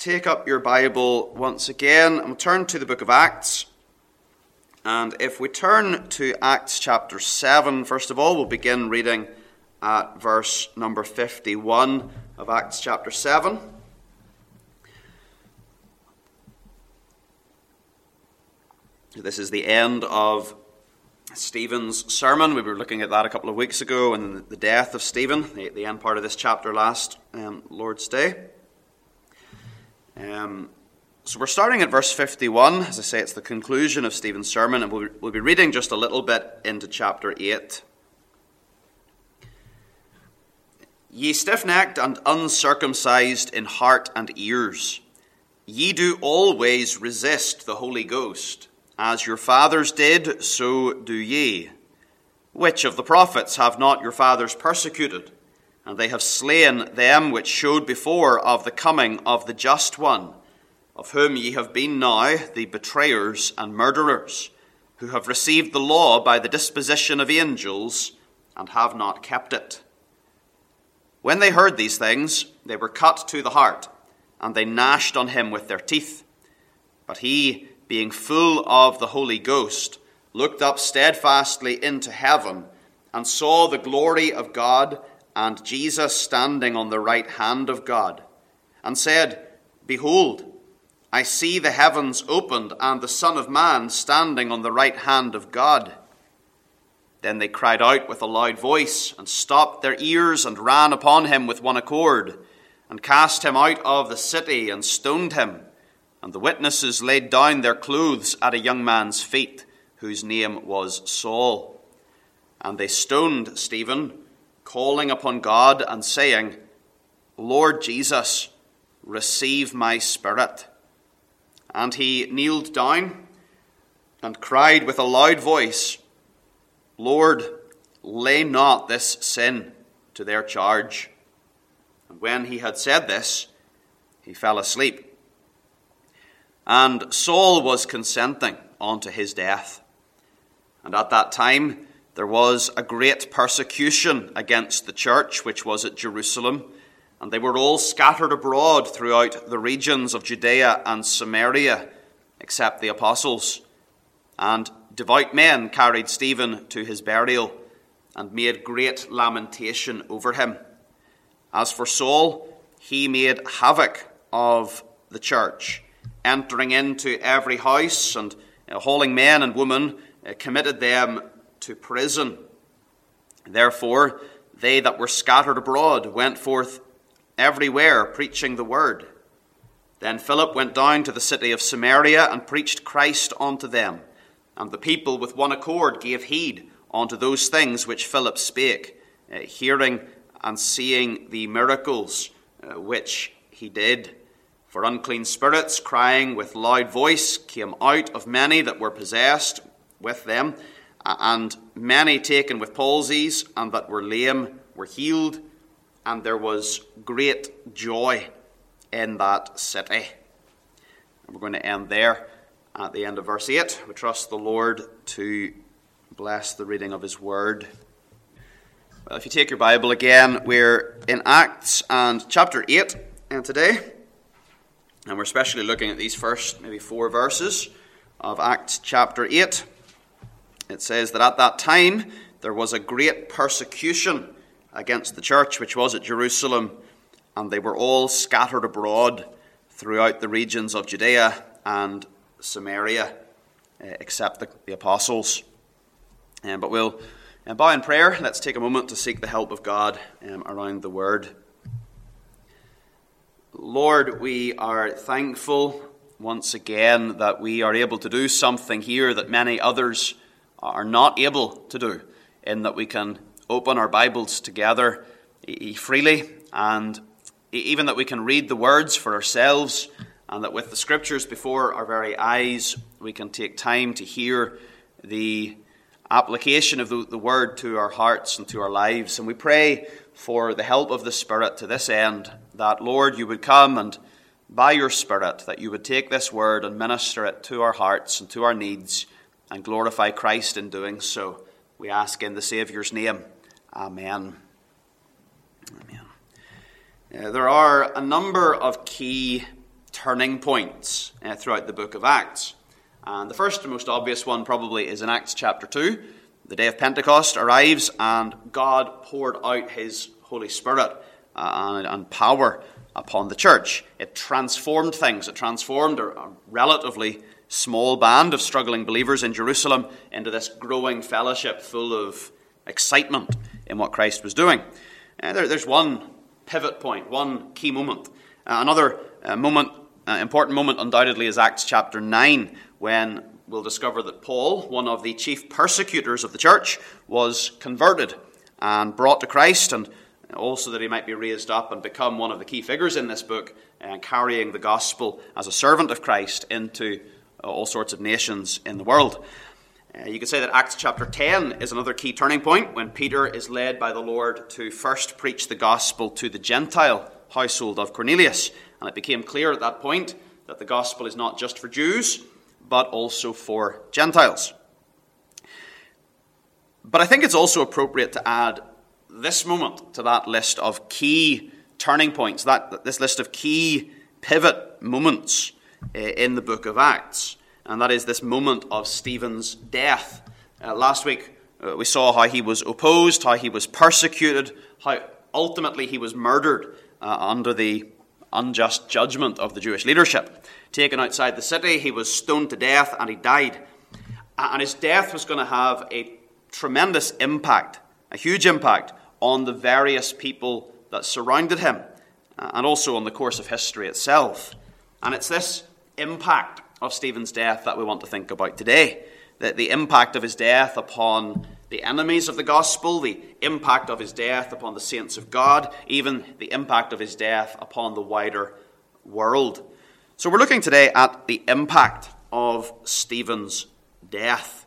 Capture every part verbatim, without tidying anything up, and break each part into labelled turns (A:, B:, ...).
A: take up your Bible once again and we'll turn to the book of Acts. And if we turn to Acts chapter seven, first of all, we'll begin reading at verse number fifty-one of Acts chapter seven. This is the end of Stephen's sermon. We were looking at that a couple of weeks ago, and the death of Stephen, the, the end part of this chapter last um, Lord's Day. Um, so we're starting at verse fifty-one. As I say, it's the conclusion of Stephen's sermon, and we'll, we'll be reading just a little bit into chapter eight. Ye stiff-necked and uncircumcised in heart and ears, ye do always resist the Holy Ghost. As your fathers did, so do ye. Which of the prophets have not your fathers persecuted? And they have slain them which showed before of the coming of the just one, of whom ye have been now the betrayers and murderers, who have received the law by the disposition of angels, and have not kept it. When they heard these things, they were cut to the heart, and they gnashed on him with their teeth. But he, being full of the Holy Ghost, looked up steadfastly into heaven, and saw the glory of God, and Jesus standing on the right hand of God, and said, Behold, I see the heavens opened, and the Son of Man standing on the right hand of God. Then they cried out with a loud voice, and stopped their ears, and ran upon him with one accord, and cast him out of the city, and stoned him. And the witnesses laid down their clothes at a young man's feet, whose name was Saul. And they stoned Stephen, calling upon God, and saying, Lord Jesus, receive my spirit. And he kneeled down, and cried with a loud voice, Lord, lay not this sin to their charge. And when he had said this, he fell asleep. And Saul was consenting unto his death. And at that time there was a great persecution against the church which was at Jerusalem, and they were all scattered abroad throughout the regions of Judea and Samaria, except the apostles. And devout men carried Stephen to his burial, and made great lamentation over him. As for Saul, he made havoc of the church, entering into every house, and uh, hauling men and women, uh, committed them to prison. Therefore, they that were scattered abroad went forth everywhere, preaching the word. Then Philip went down to the city of Samaria, and preached Christ unto them. And the people with one accord gave heed unto those things which Philip spake, uh, hearing and seeing the miracles uh, which he did. For unclean spirits, crying with loud voice, came out of many that were possessed with them, and many taken with palsies, and that were lame were healed, and there was great joy in that city. And we're going to end there at the end of verse eight. We trust the Lord to bless the reading of his word. Well, if you take your Bible again, we're in Acts and chapter eight and today. And we're especially looking at these first maybe four verses of Acts chapter eight. It says that at that time there was a great persecution against the church which was at Jerusalem, and they were all scattered abroad throughout the regions of Judea and Samaria, except the, the apostles. Um, but we'll um, bow in prayer. Let's take a moment to seek the help of God um, around the word. Lord, we are thankful once again that we are able to do something here that many others are not able to do, in that we can open our Bibles together freely, and even that we can read the words for ourselves, and that with the scriptures before our very eyes, we can take time to hear the application of the, the word to our hearts and to our lives. And we pray for the help of the Spirit to this end, that, Lord, you would come and by your Spirit, that you would take this word and minister it to our hearts and to our needs and glorify Christ in doing so. We ask in the Saviour's name. Amen. Amen. Uh, there are a number of key turning points uh, throughout the book of Acts. And the first and most obvious one probably is in Acts chapter two. The day of Pentecost arrives and God poured out his Holy Spirit uh, and, and power upon the church. It transformed things. It transformed a, a relatively small band of struggling believers in Jerusalem into this growing fellowship full of excitement in what Christ was doing. Uh, there, there's one pivot point, one key moment. Uh, another uh, moment, uh, important moment undoubtedly is Acts chapter nine, when we'll discover that Paul, one of the chief persecutors of the church, was converted and brought to Christ, and also that he might be raised up and become one of the key figures in this book, uh, carrying the gospel as a servant of Christ into all sorts of nations in the world. Uh, you could say that Acts chapter ten is another key turning point, when Peter is led by the Lord to first preach the gospel to the Gentile household of Cornelius. And it became clear at that point that the gospel is not just for Jews, but also for Gentiles. But I think it's also appropriate to add this moment to that list of key turning points, that this list of key pivot moments in the book of Acts. And that is this moment of Stephen's death. Uh, last week uh, we saw how he was opposed, how he was persecuted, how ultimately he was murdered uh, under the unjust judgment of the Jewish leadership. Taken outside the city, he was stoned to death and he died. And his death was going to have a tremendous impact, a huge impact on the various people that surrounded him, and also on the course of history itself. And it's this impact of Stephen's death that we want to think about today. The, the impact of his death upon the enemies of the gospel, the impact of his death upon the saints of God, even the impact of his death upon the wider world. So we're looking today at the impact of Stephen's death.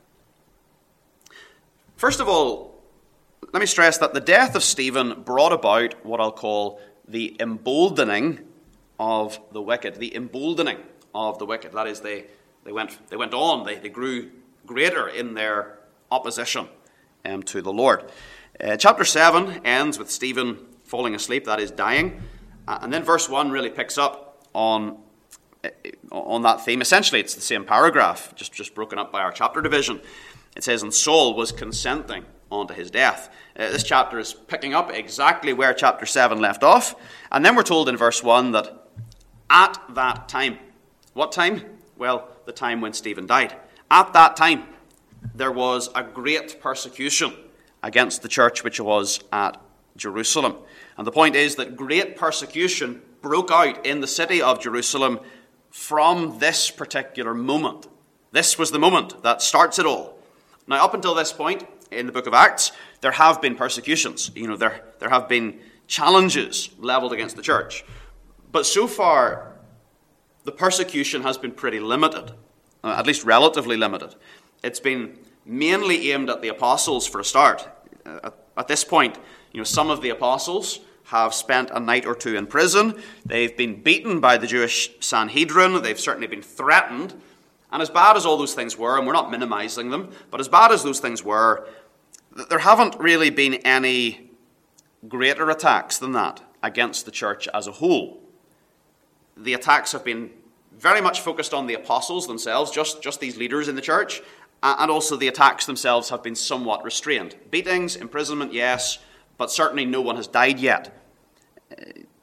A: First of all, let me stress that the death of Stephen brought about what I'll call the emboldening of the wicked. The emboldening of the wicked. That is, they, they went they went on, they, they grew greater in their opposition um, to the Lord. Uh, chapter seven ends with Stephen falling asleep, that is, dying. Uh, and then verse one really picks up on, uh, on that theme. Essentially, it's the same paragraph, just, just broken up by our chapter division. It says, "And Saul was consenting unto his death." Uh, this chapter is picking up exactly where chapter seven left off. And then we're told in verse one that at that time, what time? Well, the time when Stephen died. At that time, there was a great persecution against the church which was at Jerusalem. And the point is that great persecution broke out in the city of Jerusalem from this particular moment. This was the moment that starts it all. Now, up until this point in the book of Acts, there have been persecutions. You know, there, there have been challenges leveled against the church. But so far, the persecution has been pretty limited, uh, at least relatively limited. It's been mainly aimed at the apostles for a start. Uh, at, at this point, you know, some of the apostles have spent a night or two in prison. They've been beaten by the Jewish Sanhedrin. They've certainly been threatened. And as bad as all those things were, and we're not minimizing them, but as bad as those things were, there haven't really been any greater attacks than that against the church as a whole. The attacks have been very much focused on the apostles themselves, just, just these leaders in the church, and also the attacks themselves have been somewhat restrained. Beatings, imprisonment, yes, but certainly no one has died yet, uh,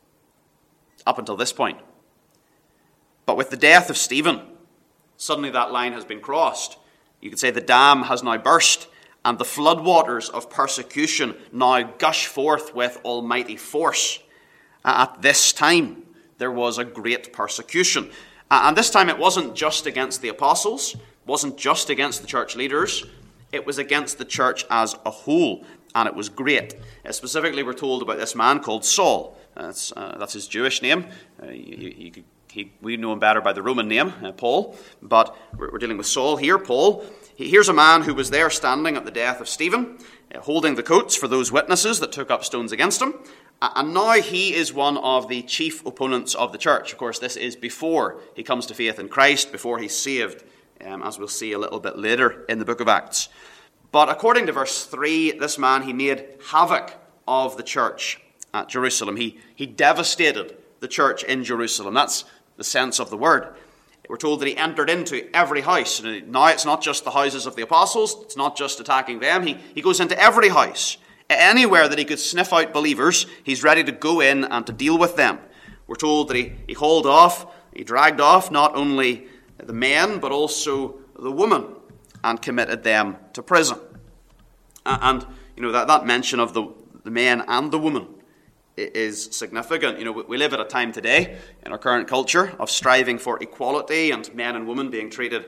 A: up until this point. But with the death of Stephen, suddenly that line has been crossed. You could say the dam has now burst, and the floodwaters of persecution now gush forth with almighty force. At this time, there was a great persecution. And this time it wasn't just against the apostles, wasn't just against the church leaders, it was against the church as a whole, and it was great. Uh, specifically, we're told about this man called Saul. Uh, that's, uh, that's his Jewish name. Uh, he, he, he, we know him better by the Roman name, uh, Paul, but we're, we're dealing with Saul here, Paul. He, here's a man who was there standing at the death of Stephen, uh, holding the coats for those witnesses that took up stones against him. And now he is one of the chief opponents of the church. Of course, this is before he comes to faith in Christ, before he's saved, um, as we'll see a little bit later in the book of Acts. But according to verse three, this man, he made havoc of the church at Jerusalem. He, he devastated the church in Jerusalem. That's the sense of the word. We're told that he entered into every house. Now it's not just the houses of the apostles. It's not just attacking them. He, he goes into every house. Anywhere that he could sniff out believers, he's ready to go in and to deal with them. We're told that he, he hauled off, he dragged off not only the men, but also the women, and committed them to prison. And, you know, that, that mention of the, the men and the women is significant. You know, we live at a time today in our current culture of striving for equality and men and women being treated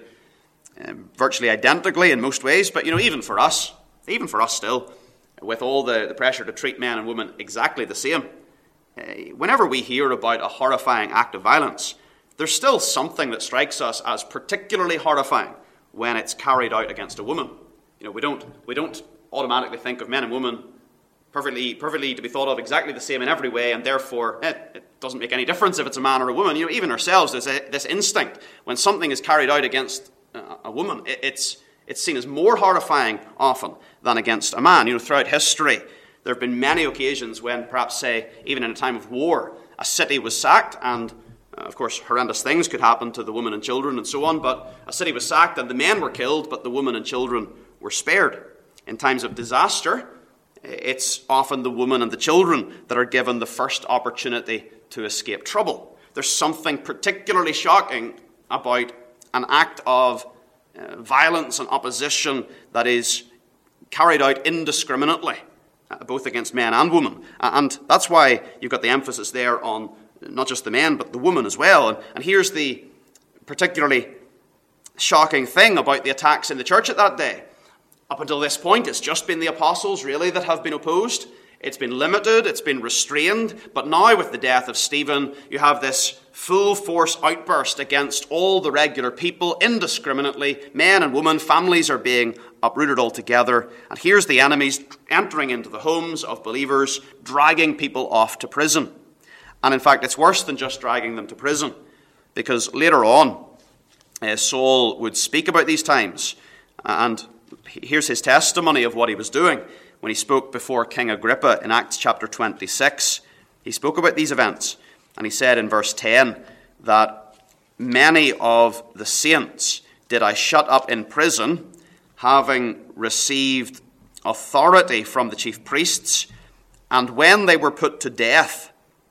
A: um, virtually identically in most ways. But, you know, even for us, even for us still, with all the, the pressure to treat men and women exactly the same, uh, whenever we hear about a horrifying act of violence, there's still something that strikes us as particularly horrifying when it's carried out against a woman. You know, we don't we don't automatically think of men and women perfectly perfectly to be thought of exactly the same in every way, and therefore eh, it doesn't make any difference if it's a man or a woman. You know, even ourselves, there's a, this instinct when something is carried out against a, a woman, it, it's it's seen as more horrifying often than against a man. You know, throughout history, there have been many occasions when, perhaps, say, even in a time of war, a city was sacked, and uh, of course, horrendous things could happen to the women and children and so on. But a city was sacked, and the men were killed, but the women and children were spared. In times of disaster, it's often the women and the children that are given the first opportunity to escape trouble. There's something particularly shocking about an act of uh, violence and opposition that is carried out indiscriminately, uh, both against men and women. Uh, and that's why you've got the emphasis there on not just the men, but the women as well. And, and here's the particularly shocking thing about the attacks in the church at that day. Up until this point, it's just been the apostles, really, that have been opposed. It's been limited, it's been restrained. But now, with the death of Stephen, you have this full-force outburst against all the regular people, indiscriminately. Men and women, families are being uprooted altogether. And here's the enemies entering into the homes of believers, dragging people off to prison. And in fact, it's worse than just dragging them to prison, because later on, uh, Saul would speak about these times, and here's his testimony of what he was doing when he spoke before King Agrippa in Acts chapter twenty-six. He spoke about these events, and he said in verse ten that many of the saints did I shut up in prison, having received authority from the chief priests, and when they were put to death,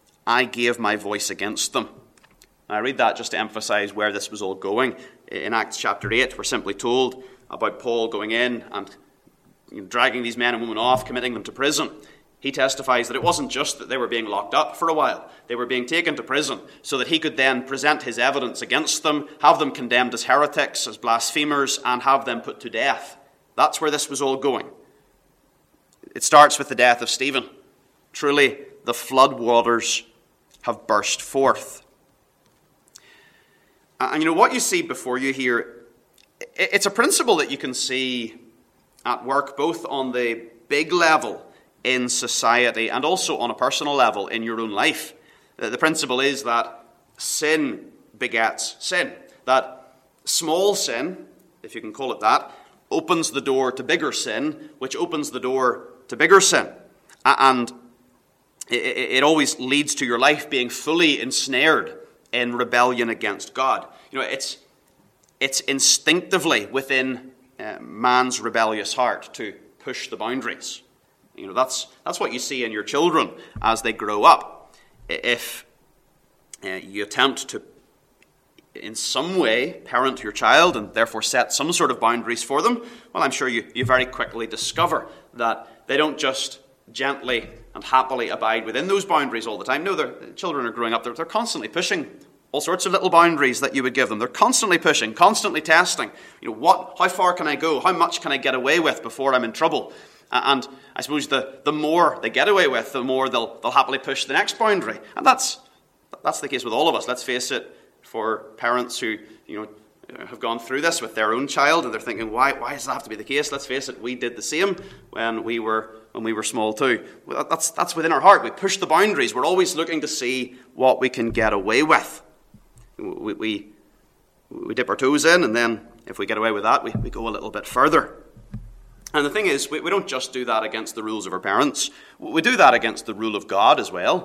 A: I gave my voice against them. I read that just to emphasize where this was all going. In Acts chapter eight, we're simply told about Paul going in and you know, dragging these men and women off, committing them to prison. He testifies that it wasn't just that they were being locked up for a while. They were being taken to prison so that he could then present his evidence against them, have them condemned as heretics, as blasphemers, and have them put to death. That's where this was all going. It starts with the death of Stephen. Truly, the flood waters have burst forth. And you know, what you see before you here, it's a principle that you can see at work both on the big level in society and also on a personal level in your own life. The principle is that sin begets sin. That small sin, if you can call it that, opens the door to bigger sin, which opens the door to bigger sin. And it always leads to your life being fully ensnared in rebellion against God. You know, it's It's instinctively within uh, man's rebellious heart to push the boundaries. You know, that's that's what you see in your children as they grow up. If uh, you attempt to, in some way, parent your child and therefore set some sort of boundaries for them, well, I'm sure you, you very quickly discover that they don't just gently and happily abide within those boundaries all the time. No, their children are growing up. They're, they're constantly pushing all sorts of little boundaries that you would give them. They're constantly pushing, constantly testing. You know, what? How far can I go? How much can I get away with before I'm in trouble? And I suppose the, the more they get away with, the more they'll they'll happily push the next boundary. And that's that's the case with all of us. Let's face it. For parents who you know have gone through this with their own child, and they're thinking, why why does that have to be the case? Let's face it. We did the same when we were when we were small too. Well, that's that's within our heart. We push the boundaries. We're always looking to see what we can get away with. We, we we dip our toes in, and then if we get away with that, we, we go a little bit further. And the thing is, we, we don't just do that against the rules of our parents. We do that against the rule of God as well.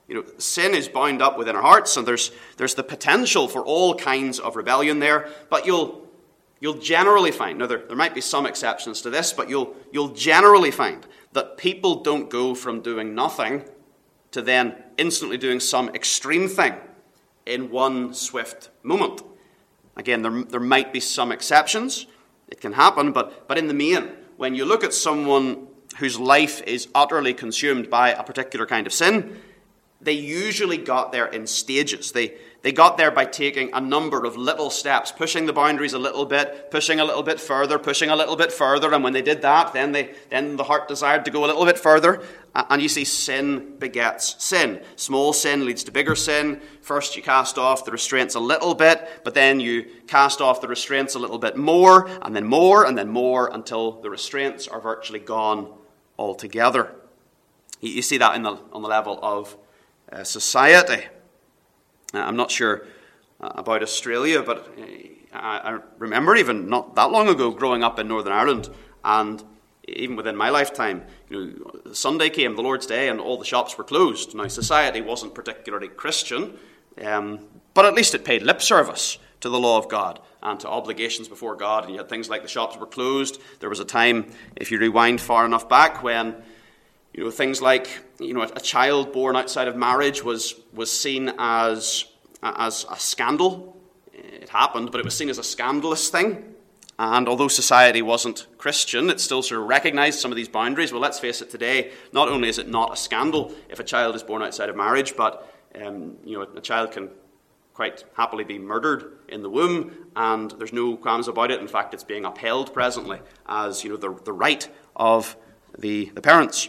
A: You know, sin is bound up within our hearts, and there's there's the potential for all kinds of rebellion there. But you'll you'll generally find, now there, there might be some exceptions to this, but you'll you'll generally find that people don't go from doing nothing to then instantly doing some extreme thing in one swift moment. Again, there there might be some exceptions. It can happen, but but in the main, when you look at someone whose life is utterly consumed by a particular kind of sin, they usually got there in stages. They they got there by taking a number of little steps, pushing the boundaries a little bit, pushing a little bit further, pushing a little bit further. And when they did that, then they then the heart desired to go a little bit further. And you see, sin begets sin. Small sin leads to bigger sin. First, you cast off the restraints a little bit, but then you cast off the restraints a little bit more, and then more, and then more, until the restraints are virtually gone altogether. You see that in the on the level of Uh, society. Uh, I'm not sure uh, about Australia, but uh, I, I remember even not that long ago growing up in Northern Ireland, and even within my lifetime, you know, Sunday came, the Lord's Day, and all the shops were closed. Now, society wasn't particularly Christian, um, but at least it paid lip service to the law of God and to obligations before God, and you had things like the shops were closed. There was a time, if you rewind far enough back, when You know, things like, you know, a child born outside of marriage was was seen as, as a scandal. It happened, but it was seen as a scandalous thing. And although society wasn't Christian, it still sort of recognized some of these boundaries. Well, let's face it, today, not only is it not a scandal if a child is born outside of marriage, but, um, you know, a child can quite happily be murdered in the womb, and there's no qualms about it. In fact, it's being upheld presently as, you know, the, the right of the, the parents.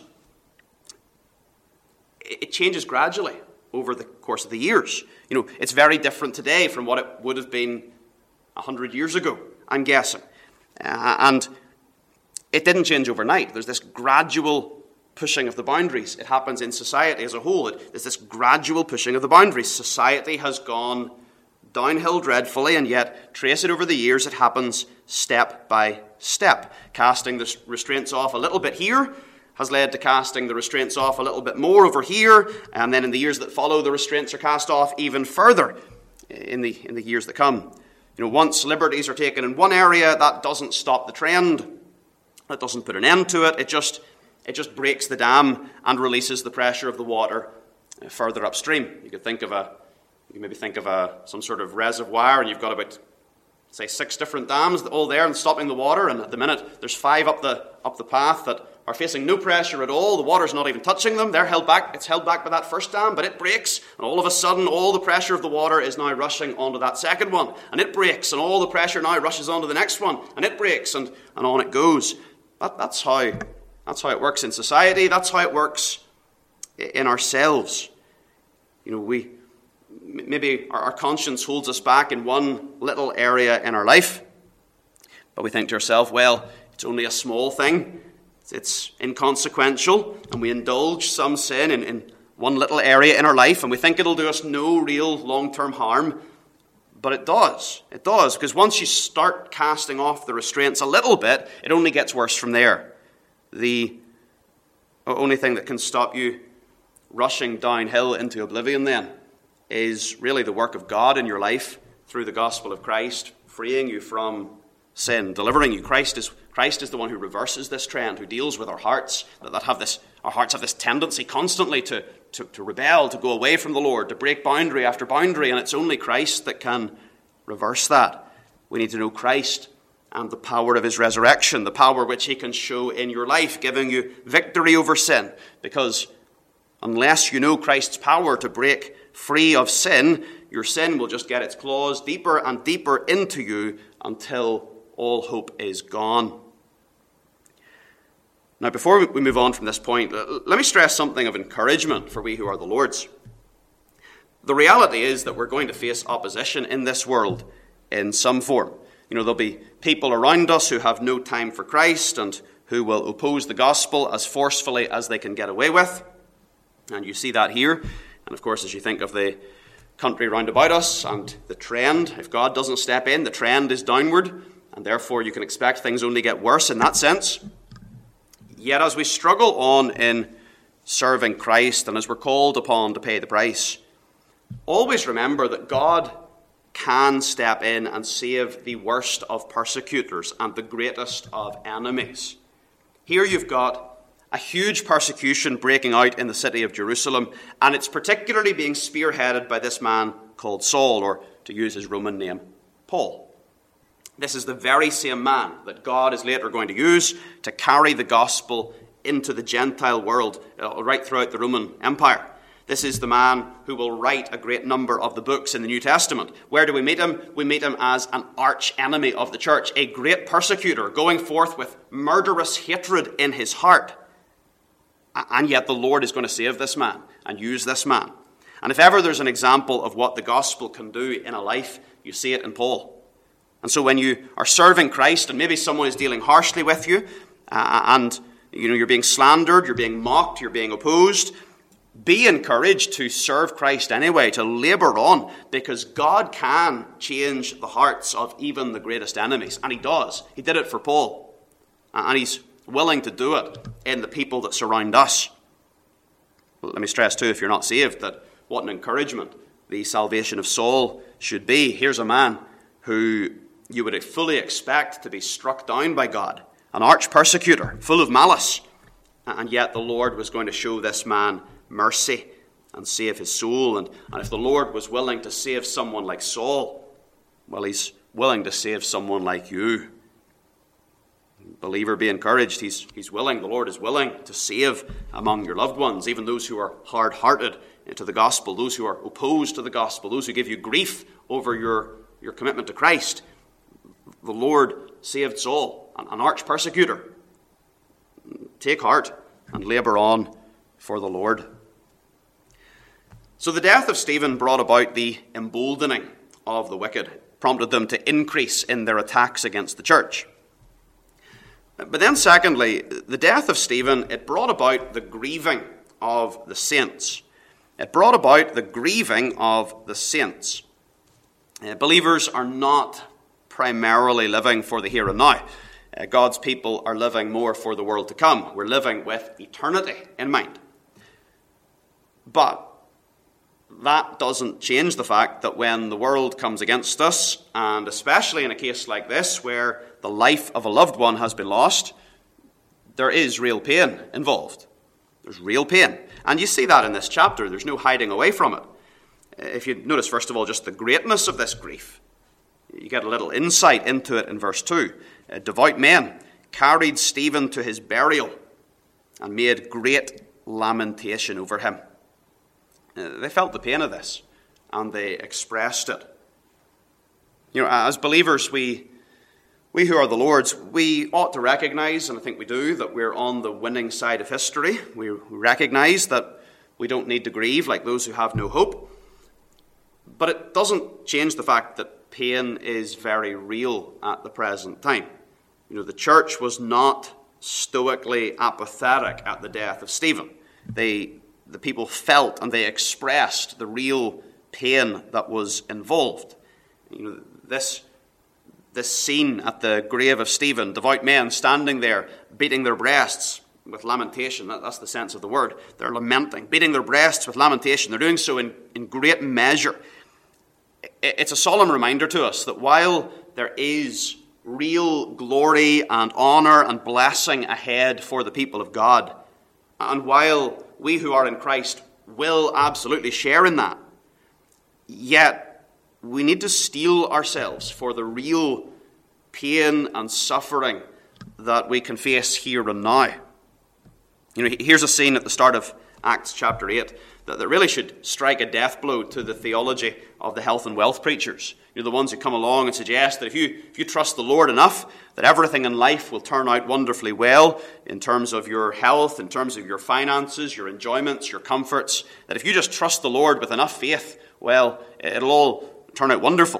A: It changes gradually over the course of the years. You know, it's very different today from what it would have been a hundred years ago, I'm guessing. Uh, and it didn't change overnight. There's this gradual pushing of the boundaries. It happens in society as a whole. It, there's this gradual pushing of the boundaries. Society has gone downhill dreadfully, and yet, trace it over the years, it happens step by step. Casting the restraints off a little bit here has led to casting the restraints off a little bit more over here, and then in the years that follow, the restraints are cast off even further in the in the years that come. You know, once liberties are taken in one area, that doesn't stop the trend. That doesn't put an end to it. It just it just breaks the dam and releases the pressure of the water further upstream. You could think of a you could maybe think of a some sort of reservoir, and you've got about, say, six different dams all there and stopping the water, and at the minute there's five up the up the path that are facing no pressure at all. The water's not even touching them. They're held back. It's held back by that first dam, but it breaks, and all of a sudden, all the pressure of the water is now rushing onto that second one, and it breaks, and all the pressure now rushes onto the next one, and it breaks, and, and on it goes. That, that's how that's how it works in society. That's how it works in ourselves. You know, we maybe our, our conscience holds us back in one little area in our life, but we think to ourselves, well, it's only a small thing. It's inconsequential, and we indulge some sin in, in one little area in our life, and we think it'll do us no real long-term harm. But it does. It does, because once you start casting off the restraints a little bit, it only gets worse from there. The only thing that can stop you rushing downhill into oblivion then is really the work of God in your life through the gospel of Christ, freeing you from sin, delivering you. Christ is Christ is the one who reverses this trend, who deals with our hearts, that, that have this, our hearts have this tendency constantly to, to, to rebel, to go away from the Lord, to break boundary after boundary, and it's only Christ that can reverse that. We need to know Christ and the power of his resurrection, the power which he can show in your life, giving you victory over sin, because unless you know Christ's power to break free of sin, your sin will just get its claws deeper and deeper into you until all hope is gone. Now, before we move on from this point, let me stress something of encouragement for we who are the Lord's. The reality is that we're going to face opposition in this world in some form. You know, there'll be people around us who have no time for Christ and who will oppose the gospel as forcefully as they can get away with. And you see that here. And of course, as you think of the country round about us and the trend, if God doesn't step in, the trend is downward, and therefore you can expect things only get worse in that sense. Yet as we struggle on in serving Christ and as we're called upon to pay the price, always remember that God can step in and save the worst of persecutors and the greatest of enemies. Here you've got a huge persecution breaking out in the city of Jerusalem, and it's particularly being spearheaded by this man called Saul, or to use his Roman name, Paul. This is the very same man that God is later going to use to carry the gospel into the Gentile world, right throughout the Roman Empire. This is the man who will write a great number of the books in the New Testament. Where do we meet him? We meet him as an arch enemy of the church, a great persecutor, going forth with murderous hatred in his heart. And yet the Lord is going to save this man and use this man. And if ever there's an example of what the gospel can do in a life, you see it in Paul. And so when you are serving Christ and maybe someone is dealing harshly with you, uh, and you know you're being slandered, you're being mocked, you're being opposed, be encouraged to serve Christ anyway, to labor on, because God can change the hearts of even the greatest enemies. And he does. He did it for Paul. And he's willing to do it in the people that surround us. Well, let me stress too, if you're not saved, that what an encouragement the salvation of Saul should be. Here's a man who you would fully expect to be struck down by God, an arch persecutor, full of malice. And yet the Lord was going to show this man mercy and save his soul. And, and if the Lord was willing to save someone like Saul, well, he's willing to save someone like you. Believer, be encouraged. He's, he's willing, the Lord is willing to save among your loved ones, even those who are hard-hearted to the gospel, those who are opposed to the gospel, those who give you grief over your, your commitment to Christ. The Lord saved Saul, an, an arch persecutor. Take heart and labor on for the Lord. So the death of Stephen brought about the emboldening of the wicked, prompted them to increase in their attacks against the church. But then secondly, the death of Stephen, it brought about the grieving of the saints. It brought about the grieving of the saints. Uh, believers are not primarily living for the here and now. Uh, God's people are living more for the world to come. We're living with eternity in mind. But that doesn't change the fact that when the world comes against us, and especially in a case like this where the life of a loved one has been lost, there is real pain involved. There's real pain. And you see that in this chapter. There's no hiding away from it. If you notice, first of all, just the greatness of this grief, you get a little insight into it in verse two. Uh, devout men carried Stephen to his burial and made great lamentation over him. Uh, they felt the pain of this, and they expressed it. You know, as believers, we we who are the Lord's, we ought to recognize, and I think we do, that we're on the winning side of history. We recognize that we don't need to grieve like those who have no hope. But it doesn't change the fact that pain is very real at the present time. You know, the church was not stoically apathetic at the death of Stephen. They, the people felt and they expressed the real pain that was involved. You know, this, this scene at the grave of Stephen, devout men standing there, beating their breasts with lamentation. That, that's the sense of the word. They're lamenting, beating their breasts with lamentation. They're doing so in, in great measure. It's a solemn reminder to us that while there is real glory and honor and blessing ahead for the people of God, and while we who are in Christ will absolutely share in that, yet we need to steel ourselves for the real pain and suffering that we can face here and now. You know, here's a scene at the start of Acts chapter eight that, that really should strike a death blow to the theology of the health and wealth preachers. You know, the ones who come along and suggest that if you if you trust the Lord enough, that everything in life will turn out wonderfully well in terms of your health, in terms of your finances, your enjoyments, your comforts, that if you just trust the Lord with enough faith, well, it'll all turn out wonderful.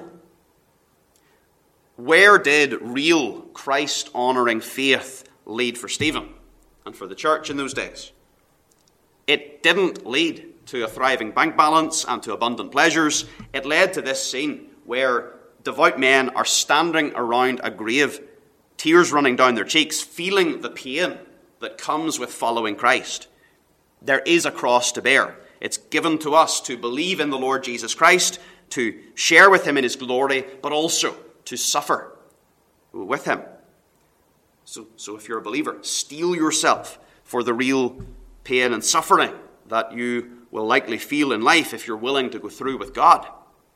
A: Where did real Christ-honoring faith lead for Stephen and for the church in those days? It didn't lead to a thriving bank balance and to abundant pleasures. It led to this scene where devout men are standing around a grave, tears running down their cheeks, feeling the pain that comes with following Christ. There is a cross to bear. It's given to us to believe in the Lord Jesus Christ, to share with him in his glory, but also to suffer with him. So, so if you're a believer, steel yourself for the real pain and suffering that you will likely feel in life if you're willing to go through with God.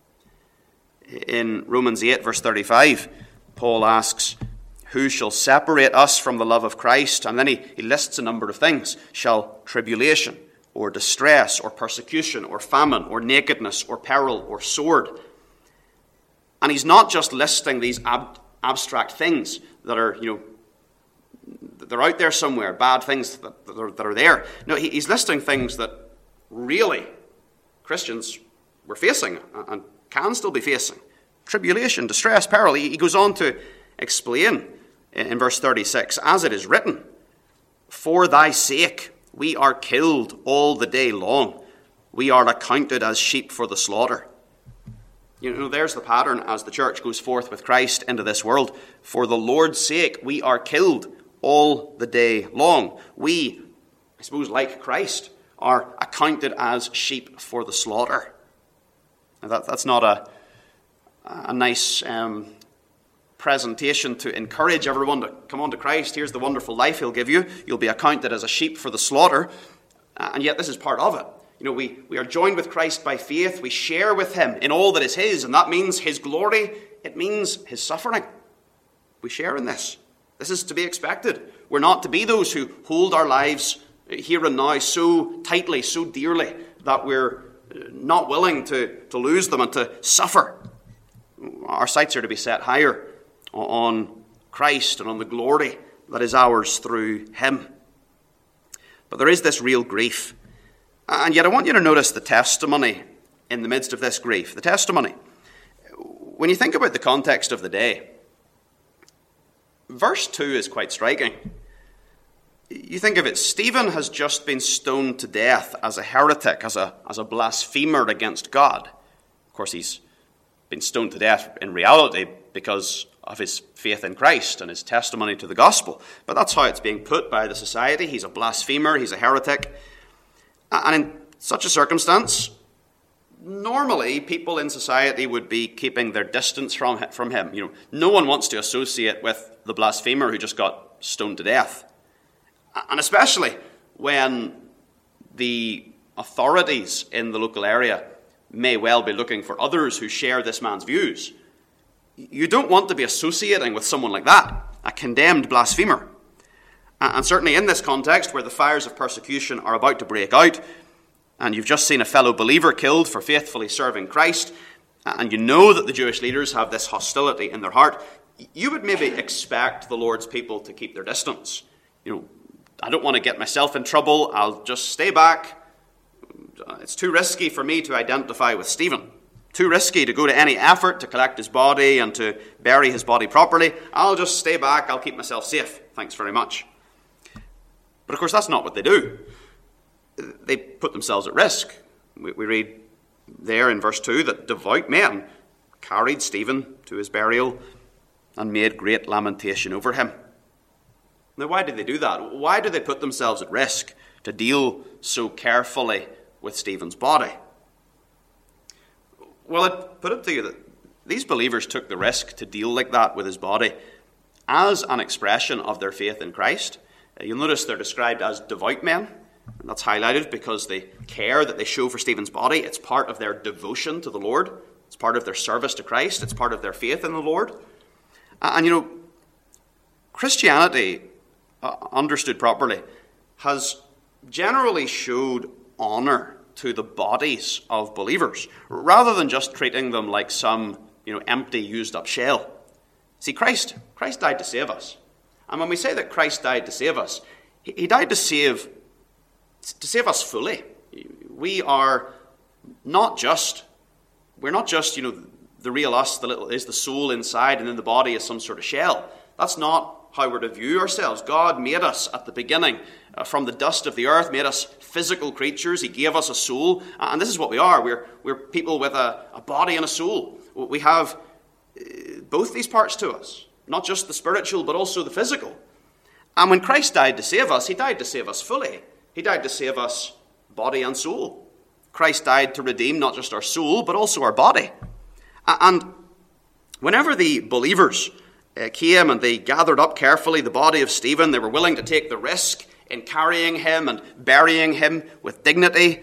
A: In Romans eight, verse thirty-five, Paul asks, who shall separate us from the love of Christ? And then he, he lists a number of things. Shall tribulation, or distress, or persecution, or famine, or nakedness, or peril, or sword? And he's not just listing these ab- abstract things that are, you know, they're out there somewhere, bad things that, that, are, that are there. No, he, he's listing things that really Christians were facing and can still be facing. Tribulation, distress, peril. He, he goes on to explain in, in verse thirty-six, as it is written, for thy sake we are killed all the day long. We are accounted as sheep for the slaughter. You know, there's the pattern as the church goes forth with Christ into this world. For the Lord's sake, we are killed all the day long. We, I suppose, like Christ, are accounted as sheep for the slaughter. Now that, that's not a, a nice um, presentation to encourage everyone to come on to Christ. Here's the wonderful life he'll give you. You'll be accounted as a sheep for the slaughter. And yet this is part of it. You know, we, we are joined with Christ by faith. We share with him in all that is his, and that means his glory. It means his suffering. We share in this. This is to be expected. We're not to be those who hold our lives here and now so tightly, so dearly, that we're not willing to, to lose them and to suffer. Our sights are to be set higher on Christ and on the glory that is ours through him. But there is this real grief. And yet I want you to notice the testimony in the midst of this grief. The testimony. When you think about the context of the day, verse two is quite striking. You think of it, Stephen has just been stoned to death as a heretic, as a, as a blasphemer against God. Of course, he's been stoned to death in reality because of his faith in Christ and his testimony to the gospel. But that's how it's being put by the society. He's a blasphemer, he's a heretic. And in such a circumstance, normally people in society would be keeping their distance from from him. You know, no one wants to associate with the blasphemer who just got stoned to death. And especially when the authorities in the local area may well be looking for others who share this man's views. You don't want to be associating with someone like that, a condemned blasphemer. And certainly in this context, where the fires of persecution are about to break out, and you've just seen a fellow believer killed for faithfully serving Christ, and you know that the Jewish leaders have this hostility in their heart, you would maybe expect the Lord's people to keep their distance. You know, I don't want to get myself in trouble, I'll just stay back. It's too risky for me to identify with Stephen. Too risky to go to any effort to collect his body and to bury his body properly. I'll just stay back, I'll keep myself safe. Thanks very much. But of course, that's not what they do. They put themselves at risk. We, we read there in verse two that devout men carried Stephen to his burial and made great lamentation over him. Now, why did they do that? Why do they put themselves at risk to deal so carefully with Stephen's body? Well, I'd put it to you that these believers took the risk to deal like that with his body as an expression of their faith in Christ. You'll notice they're described as devout men. And that's highlighted because the care that they show for Stephen's body, it's part of their devotion to the Lord. It's part of their service to Christ. It's part of their faith in the Lord. And, you know, Christianity, uh, understood properly, has generally showed honour to the bodies of believers, rather than just treating them like some, you know, empty, used-up shell. See, Christ, Christ died to save us. And when we say that Christ died to save us, he died to save to save us fully. We are not just, we're not just, you know, the real us, the little is the soul inside, and then the body is some sort of shell. That's not how we're to view ourselves. God made us at the beginning uh, from the dust of the earth, made us physical creatures. He gave us a soul, and this is what we are. We're we're people with a, a body and a soul. We have uh, both these parts to us. Not just the spiritual, but also the physical. And when Christ died to save us, he died to save us fully. He He died to save us body and soul. Christ died to redeem not just our soul, but also our body. And whenever the believers came and they gathered up carefully the body of Stephen, they were willing to take the risk in carrying him and burying him with dignity.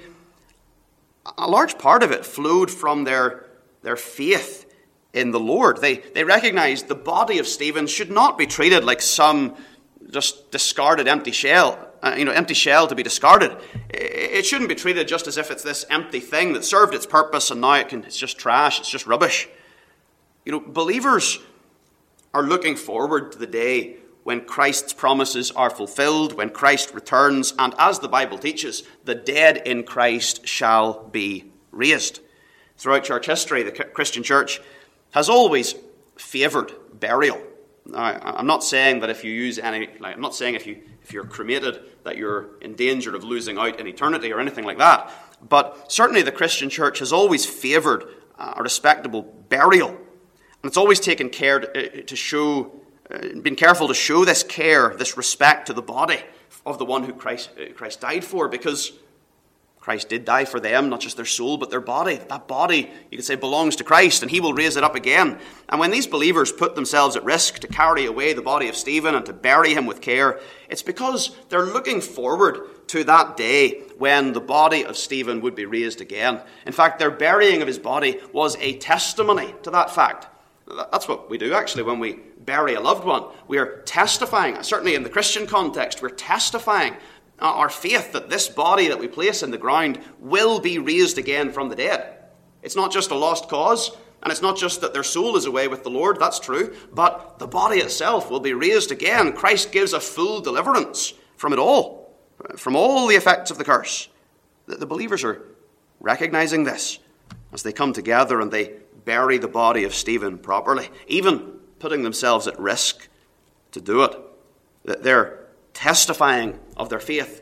A: A large part of it flowed from their, their faith in the Lord. They, they recognized the body of Stephen should not be treated like some just discarded empty shell, uh, you know, empty shell to be discarded. It shouldn't be treated just as if it's this empty thing that served its purpose and now it can, it's just trash, it's just rubbish. You know, believers are looking forward to the day when Christ's promises are fulfilled, when Christ returns, and as the Bible teaches, the dead in Christ shall be raised. Throughout church history, the Christian church has always favored burial. Now, I'm not saying that if you use any, like, I'm not saying if you if you're cremated that you're in danger of losing out in eternity or anything like that. But certainly the Christian church has always favored a respectable burial, and it's always taken care to, to show, uh, been careful to show this care, this respect to the body of the one who Christ uh, Christ died for, because Christ did die for them, not just their soul, but their body. That body, you could say, belongs to Christ, and he will raise it up again. And when these believers put themselves at risk to carry away the body of Stephen and to bury him with care, it's because they're looking forward to that day when the body of Stephen would be raised again. In fact, their burying of his body was a testimony to that fact. That's what we do, actually, when we bury a loved one. We are testifying, certainly in the Christian context, we're testifying our faith that this body that we place in the ground will be raised again from the dead. It's not just a lost cause, and it's not just that their soul is away with the Lord, that's true, but the body itself will be raised again. Christ gives a full deliverance from it all, from all the effects of the curse. The believers are recognizing this as they come together and they bury the body of Stephen properly, even putting themselves at risk to do it. They're testifying of their faith.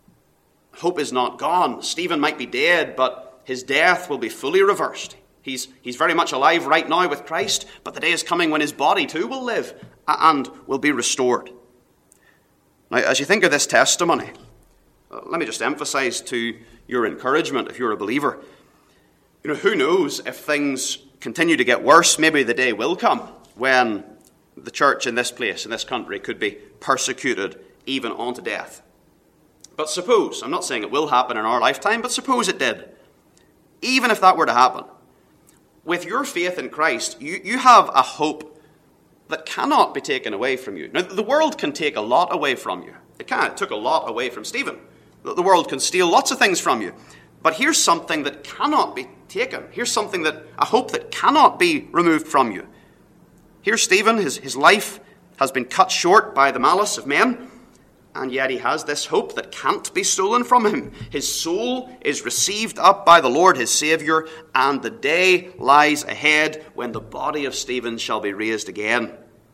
A: Hope is not gone. Stephen might be dead, but his death will be fully reversed. He's, he's very much alive right now with Christ, but the day is coming when his body too will live and will be restored. Now, as you think of this testimony, let me just emphasize to your encouragement, if you're a believer, you know, who knows if things continue to get worse, maybe the day will come when the church in this place, in this country, could be persecuted even unto death. But suppose, I'm not saying it will happen in our lifetime, but suppose it did. Even if that were to happen, with your faith in Christ, you, you have a hope that cannot be taken away from you. Now, the world can take a lot away from you. It can. It took a lot away from Stephen. The world can steal lots of things from you. But here's something that cannot be taken. Here's something that, a hope that cannot be removed from you. Here's Stephen. His, his life has been cut short by the malice of men, and yet he has this hope that can't be stolen from him. His soul is received up by the Lord, his Savior, and the day lies ahead when the body of Stephen shall be raised again.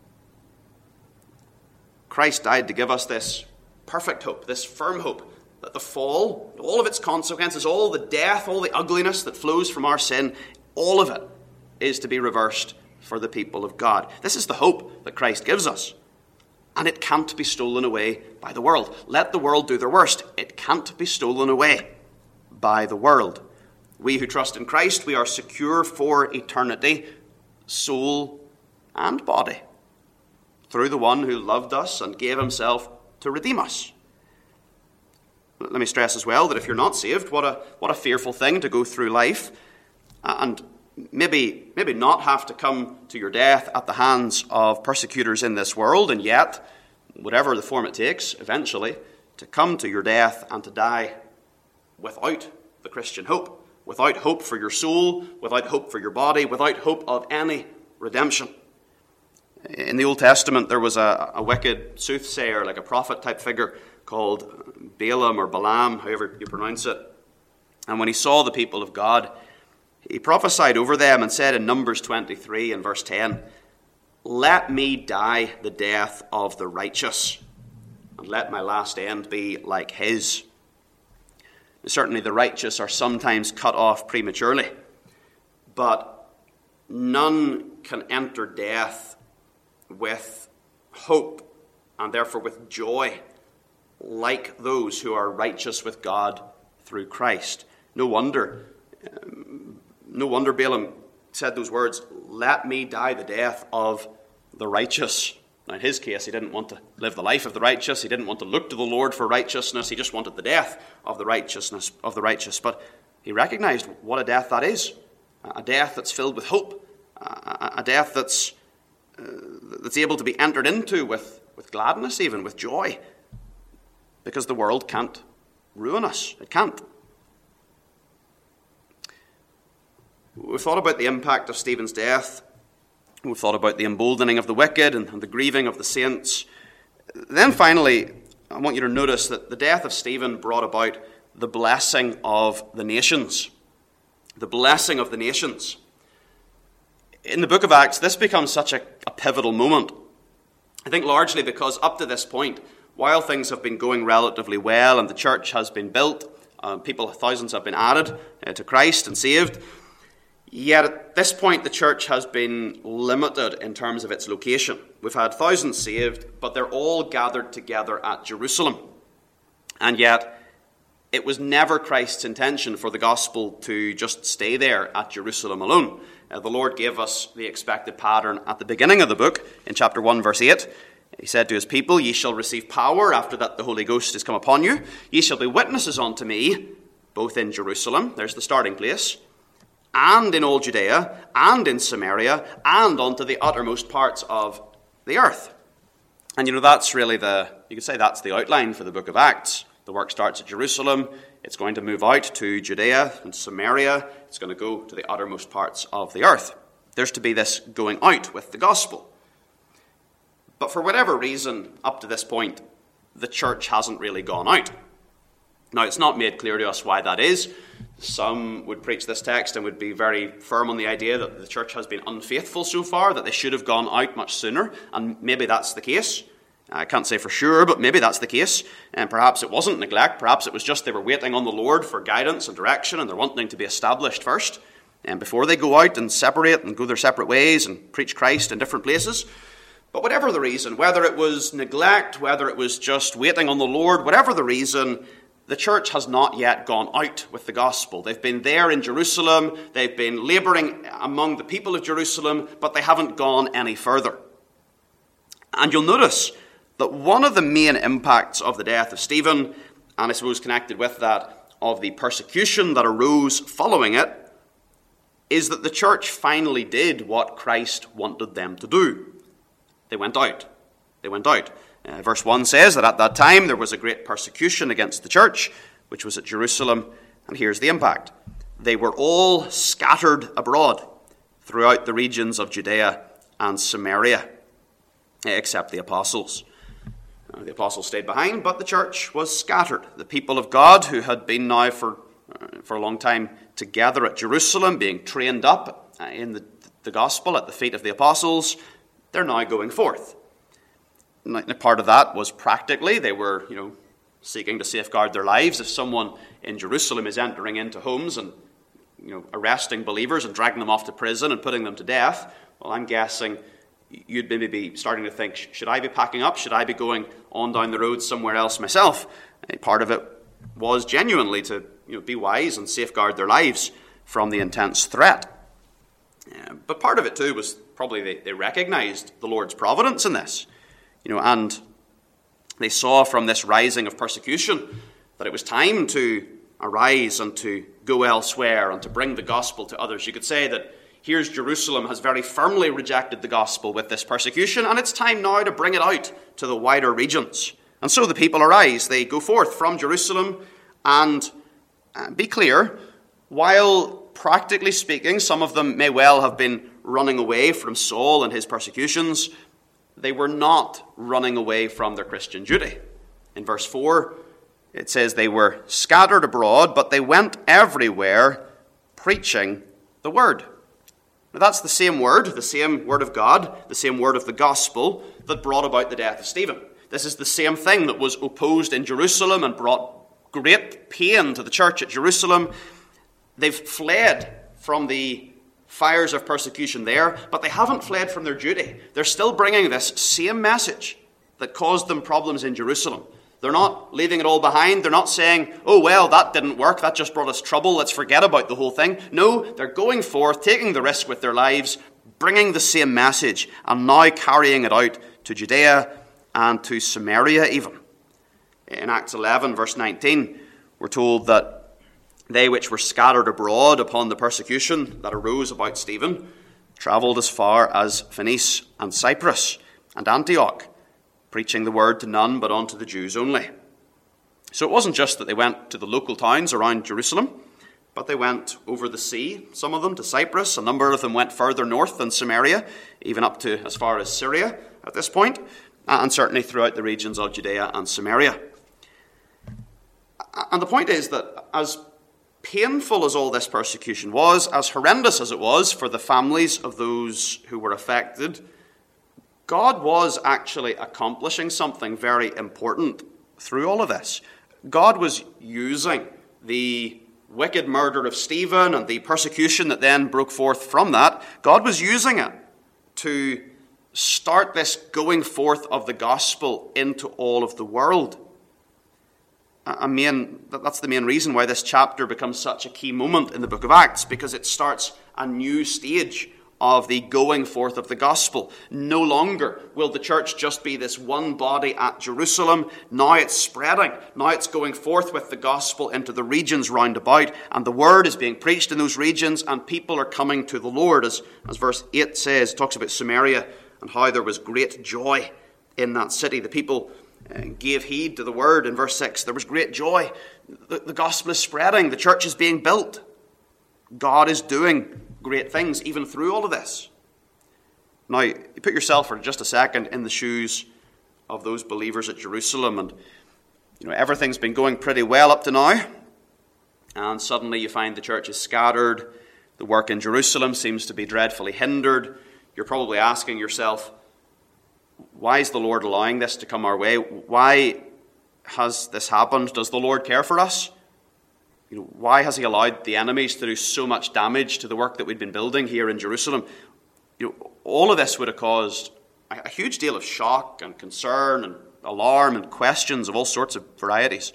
A: Christ died to give us this perfect hope, this firm hope, that the fall, all of its consequences, all the death, all the ugliness that flows from our sin, all of it is to be reversed for the people of God. This is the hope that Christ gives us. And it can't be stolen away by the world. Let the world do their worst. It can't be stolen away by the world. We who trust in Christ, we are secure for eternity, soul and body, through the one who loved us and gave himself to redeem us. Let me stress as well that if you're not saved, what a what a fearful thing to go through life and maybe maybe not have to come to your death at the hands of persecutors in this world, and yet, whatever the form it takes, eventually, to come to your death and to die without the Christian hope, without hope for your soul, without hope for your body, without hope of any redemption. In the Old Testament, there was a, a wicked soothsayer, like a prophet-type figure, called Balaam or Balaam, however you pronounce it. And when he saw the people of God, he prophesied over them and said in Numbers twenty-three and verse ten, "Let me die the death of the righteous, and let my last end be like his." Certainly the righteous are sometimes cut off prematurely, but none can enter death with hope and therefore with joy like those who are righteous with God through Christ. No wonder, um, no wonder Balaam said those words, "Let me die the death of the righteous." Now, in his case, he didn't want to live the life of the righteous. He didn't want to look to the Lord for righteousness. He just wanted the death of the righteousness of the righteous. But he recognized what a death that is, a death that's filled with hope, a, a death that's uh, that's able to be entered into with, with gladness, even with joy, because the world can't ruin us. It can't. We've thought about the impact of Stephen's death. We've thought about the emboldening of the wicked and, and the grieving of the saints. Then finally, I want you to notice that the death of Stephen brought about the blessing of the nations. The blessing of the nations. In the book of Acts, this becomes such a, a pivotal moment. I think largely because up to this point, while things have been going relatively well and the church has been built, uh, people, thousands have been added uh, to Christ and saved, yet at this point the church has been limited in terms of its location. We've had thousands saved, but they're all gathered together at Jerusalem. And yet it was never Christ's intention for the gospel to just stay there at Jerusalem alone. Uh, the Lord gave us the expected pattern at the beginning of the book, in chapter one, verse eight. He said to his people, "Ye shall receive power after that the Holy Ghost is come upon you. Ye shall be witnesses unto me, both in Jerusalem," there's the starting place, "and in all Judea, and in Samaria, and unto the uttermost parts of the earth." And you know, that's really the, you could say that's the outline for the book of Acts. The work starts at Jerusalem. It's going to move out to Judea and Samaria. It's going to go to the uttermost parts of the earth. There's to be this going out with the gospel. But for whatever reason, up to this point, the church hasn't really gone out. Now, it's not made clear to us why that is. Some would preach this text and would be very firm on the idea that the church has been unfaithful so far, that they should have gone out much sooner, and maybe that's the case. I can't say for sure, but maybe that's the case. And perhaps it wasn't neglect. Perhaps it was just they were waiting on the Lord for guidance and direction, and they're wanting to be established first, and before they go out and separate and go their separate ways and preach Christ in different places. But whatever the reason, whether it was neglect, whether it was just waiting on the Lord, whatever the reason, the church has not yet gone out with the gospel. They've been there in Jerusalem. They've been laboring among the people of Jerusalem, but they haven't gone any further. And you'll notice that one of the main impacts of the death of Stephen, and I suppose connected with that, of the persecution that arose following it, is that the church finally did what Christ wanted them to do. They went out. They went out. Uh, verse one says that at that time there was a great persecution against the church, which was at Jerusalem, and here's the impact. They were all scattered abroad throughout the regions of Judea and Samaria, except the apostles. Uh, the apostles stayed behind, but the church was scattered. The people of God, who had been now for, uh, for a long time together at Jerusalem, being trained up uh, in the, the gospel at the feet of the apostles, they're now going forth. And part of that was practically, they were, you know, seeking to safeguard their lives. If someone in Jerusalem is entering into homes and, you know, arresting believers and dragging them off to prison and putting them to death, well, I'm guessing you'd maybe be starting to think, should I be packing up? Should I be going on down the road somewhere else myself? And part of it was genuinely to, you know, be wise and safeguard their lives from the intense threat. Yeah, but part of it too was probably they, they recognized the Lord's providence in this, you know, and they saw from this rising of persecution that it was time to arise and to go elsewhere and to bring the gospel to others. You could say that here's Jerusalem has very firmly rejected the gospel with this persecution, and it's time now to bring it out to the wider regions. And so the people arise. They go forth from Jerusalem, and uh, be clear, while practically speaking, some of them may well have been running away from Saul and his persecutions, they were not running away from their Christian duty. In verse four, it says they were scattered abroad, but they went everywhere preaching the word. Now that's the same word, the same word of God, the same word of the gospel that brought about the death of Stephen. This is the same thing that was opposed in Jerusalem and brought great pain to the church at Jerusalem. They've fled from the fires of persecution there, but they haven't fled from their duty. They're still bringing this same message that caused them problems in Jerusalem. They're not leaving it all behind. They're not saying, oh, well, that didn't work. That just brought us trouble. Let's forget about the whole thing. No, they're going forth, taking the risk with their lives, bringing the same message, and now carrying it out to Judea and to Samaria even. In Acts eleven, verse nineteen, we're told that they which were scattered abroad upon the persecution that arose about Stephen travelled as far as Phoenice and Cyprus and Antioch, preaching the word to none but unto the Jews only. So it wasn't just that they went to the local towns around Jerusalem, but they went over the sea, some of them to Cyprus. A number of them went further north than Samaria, even up to as far as Syria at this point, and certainly throughout the regions of Judea and Samaria. And the point is that as painful as all this persecution was, as horrendous as it was for the families of those who were affected, God was actually accomplishing something very important through all of this. God was using the wicked murder of Stephen and the persecution that then broke forth from that. God was using it to start this going forth of the gospel into all of the world. I mean, that's the main reason why this chapter becomes such a key moment in the book of Acts, because it starts a new stage of the going forth of the gospel. No longer will the church just be this one body at Jerusalem. Now it's spreading. Now it's going forth with the gospel into the regions round about, and the word is being preached in those regions, and people are coming to the Lord. As, as verse eight says, it talks about Samaria and how there was great joy in that city. The people uh, gave heed to the word. In verse six, there was great joy. The, the gospel is spreading. The church is being built. God is doing great things, even through all of this. Now, you put yourself for just a second in the shoes of those believers at Jerusalem, and you know everything's been going pretty well up to now, and suddenly you find the church is scattered. The work in Jerusalem seems to be dreadfully hindered. You're probably asking yourself, why is the Lord allowing this to come our way? Why has this happened? Does the Lord care for us? You know, why has he allowed the enemies to do so much damage to the work that we'd been building here in Jerusalem? You know, all of this would have caused a, a huge deal of shock and concern and alarm and questions of all sorts of varieties.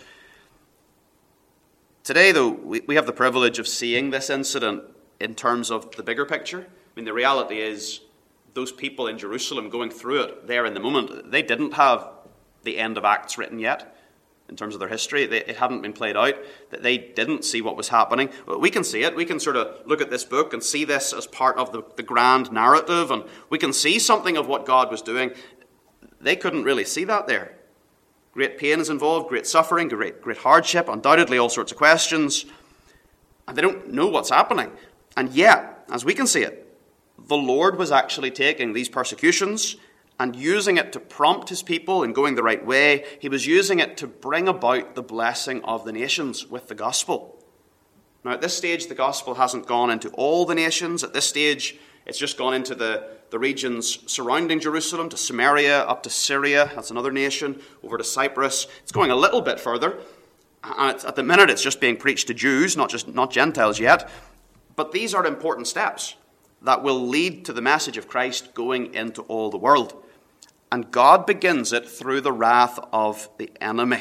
A: Today, though, we, we have the privilege of seeing this incident in terms of the bigger picture. I mean, the reality is those people in Jerusalem going through it there in the moment, they didn't have the end of Acts written yet. In terms of their history, they, it hadn't been played out, that they didn't see what was happening. We can see it. We can sort of look at this book and see this as part of the, the grand narrative, and we can see something of what God was doing. They couldn't really see that there. Great pain is involved, great suffering, great, great hardship, undoubtedly all sorts of questions, and they don't know what's happening. And yet, as we can see it, the Lord was actually taking these persecutions and using it to prompt his people in going the right way. He was using it to bring about the blessing of the nations with the gospel. Now, at this stage, the gospel hasn't gone into all the nations. At this stage, it's just gone into the, the regions surrounding Jerusalem, to Samaria, up to Syria, that's another nation, over to Cyprus. It's going a little bit further. And it's, at the minute, it's just being preached to Jews, not just not Gentiles yet. But these are important steps that will lead to the message of Christ going into all the world. And God begins it through the wrath of the enemy.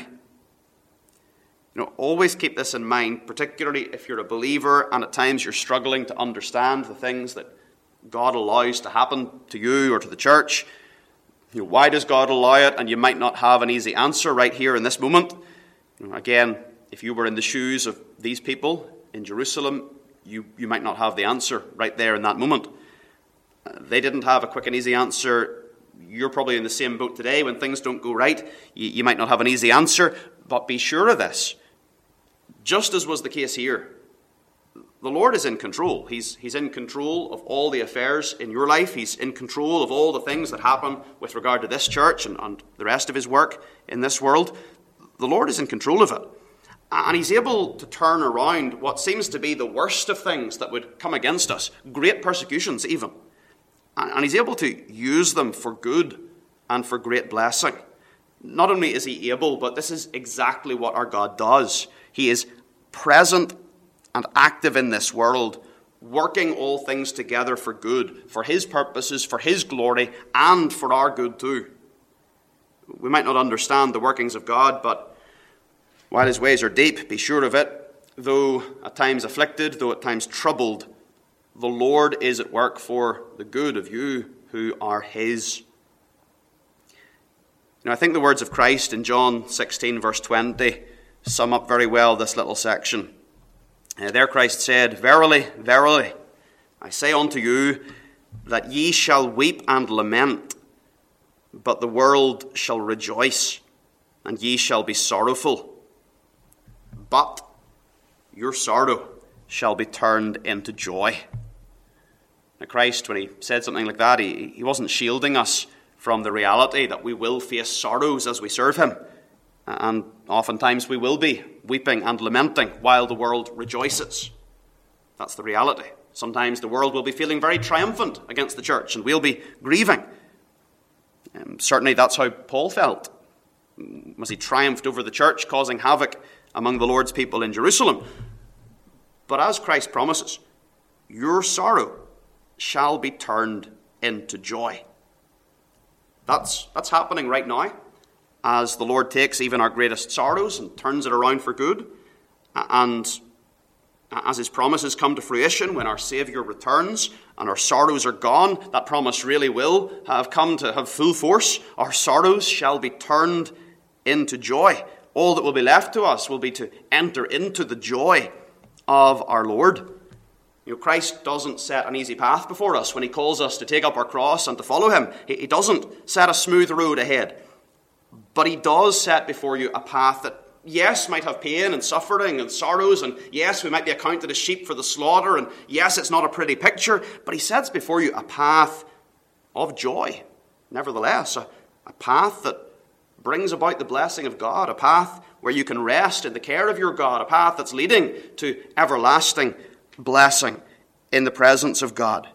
A: You know, always keep this in mind, particularly if you're a believer and at times you're struggling to understand the things that God allows to happen to you or to the church. You know, why does God allow it? And you might not have an easy answer right here in this moment. You know, again, if you were in the shoes of these people in Jerusalem, you, you might not have the answer right there in that moment. Uh, they didn't have a quick and easy answer. You're probably in the same boat today. When things don't go right, you, you might not have an easy answer, but be sure of this. Just as was the case here, the Lord is in control. He's, he's in control of all the affairs in your life. He's in control of all the things that happen with regard to this church and, and the rest of his work in this world. The Lord is in control of it. And he's able to turn around what seems to be the worst of things that would come against us, great persecutions even. And he's able to use them for good and for great blessing. Not only is he able, but this is exactly what our God does. He is present and active in this world, working all things together for good, for his purposes, for his glory, and for our good too. We might not understand the workings of God, but while his ways are deep, be sure of it, though at times afflicted, though at times troubled, the Lord is at work for the good of you who are his. Now, I think the words of Christ in John sixteen, verse twenty, sum up very well this little section. Uh, there Christ said, "Verily, verily, I say unto you, that ye shall weep and lament, but the world shall rejoice, and ye shall be sorrowful. But your sorrow shall be turned into joy." Now, Christ, when he said something like that, he, he wasn't shielding us from the reality that we will face sorrows as we serve him. And oftentimes we will be weeping and lamenting while the world rejoices. That's the reality. Sometimes the world will be feeling very triumphant against the church, and we'll be grieving. Um, certainly that's how Paul felt as he triumphed over the church, causing havoc among the Lord's people in Jerusalem. But as Christ promises, your sorrow shall be turned into joy. That's, that's happening right now, as the Lord takes even our greatest sorrows and turns it around for good. And as his promises come to fruition, when our Saviour returns and our sorrows are gone, that promise really will have come to have full force. Our sorrows shall be turned into joy. All that will be left to us will be to enter into the joy of our Lord. You know, Christ doesn't set an easy path before us when he calls us to take up our cross and to follow him. He, he doesn't set a smooth road ahead. But he does set before you a path that, yes, might have pain and suffering and sorrows, and yes, we might be accounted as sheep for the slaughter, and yes, it's not a pretty picture, but he sets before you a path of joy, nevertheless, a, a path that brings about the blessing of God, a path where you can rest in the care of your God, a path that's leading to everlasting blessing in the presence of God.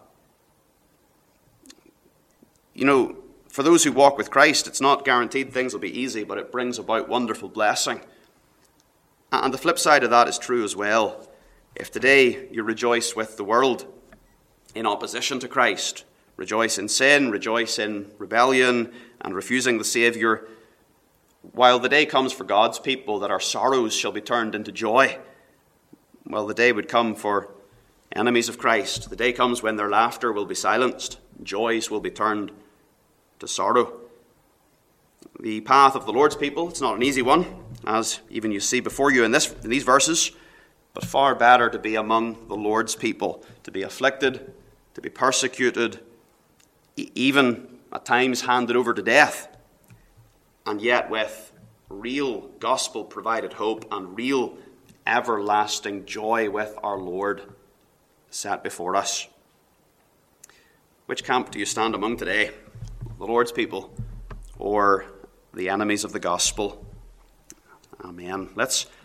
A: You know, for those who walk with Christ, it's not guaranteed things will be easy, but it brings about wonderful blessing. And the flip side of that is true as well. If today you rejoice with the world in opposition to Christ, rejoice in sin, rejoice in rebellion and refusing the Saviour, while the day comes for God's people that our sorrows shall be turned into joy, well, the day would come for enemies of Christ. The day comes when their laughter will be silenced, joys will be turned to sorrow. The path of the Lord's people, it's not an easy one, as even you see before you in, this, in these verses, but far better to be among the Lord's people, to be afflicted, to be persecuted, e- even at times handed over to death, and yet with real gospel-provided hope and real everlasting joy with our Lord set before us. Which camp do you stand among today? The Lord's people or the enemies of the gospel? Amen. Let's